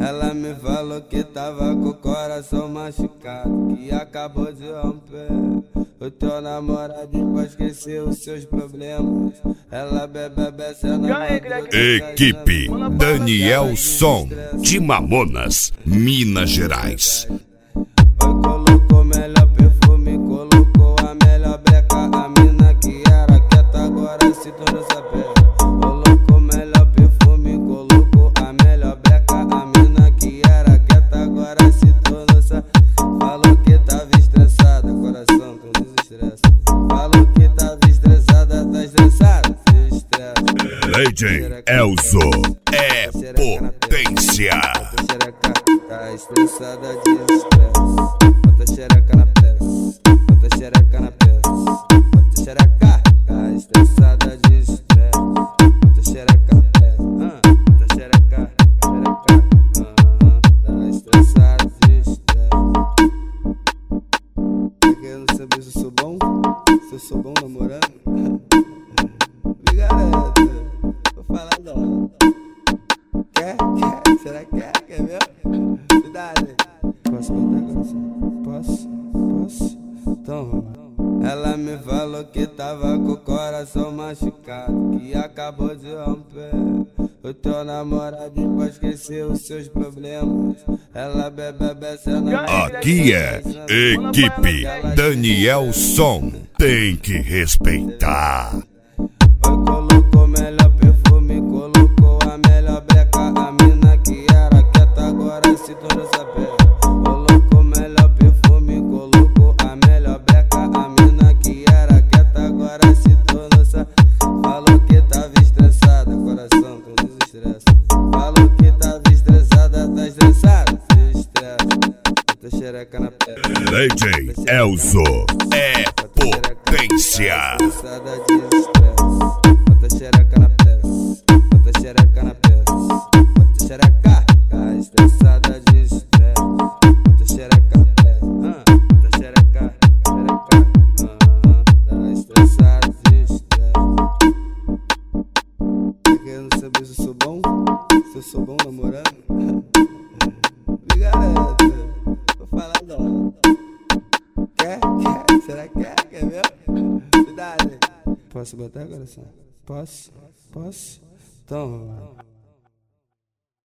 Ela me falou que tava com o coração machucado, que acabou de romper. O teu namorado depois esqueceu os seus problemas. Ela bebe cena. Equipe Daniel Som de Mamonas, Minas Gerais. Colocou melhor perfume, colocou a melhor breca. A mina que era quieta agora se tornou saber. Colocou melhor perfume, colocou a melhor breca. A mina que era quieta agora se tornou saber. Falou que tava estressada, coração todo desestressa. Falou que tava estressada, tá estressada, se estressa. Lady Elzo é potência. Tá estressada de estresse. Bota xereca na peça, bota xereca na peça, bota xereca. Tá estressada de estresse. Bota xereca na peça, bota xereca, xereca. Tá estressada de estresse. Tá querendo saber se eu sou bom? Se eu sou bom namorando? Me garanta, vou falar não. Quer? Será que quer? Quer mesmo? Cuidado. Posso botar coração? Posso? Então ela me falou que tava com o coração machucado, que acabou de romper. O teu namorado depois esqueceu os seus problemas. Ela bebe cena. Aqui é Equipe Daniel Som, tem que respeitar. Colocou melhor perfume, colocou a melhor breca. A mina que era quieta agora se tornou saber. Colocou melhor perfume, colocou a melhor breca. A mina que era quieta agora se tornou saber. Falou que tava estressada, coração todo desestressa. Falou que tava estressada, tá estressada, se estressa. Bota xereca na pedra. Lady Elzo é potência. Estressada de estresse. Bota xereca na peça, bota xereca na peça, bota xereca. Tá estressada de estresse. Bota xereca na peça, bota xereca, xereca. Tá estressada de estresse. Tá querendo saber se eu sou bom? Se eu sou bom namorando? Me garanta, vou falar não. Quer? Será que quer? Quer mesmo? Cuidado. Posso botar coração? Posso? Então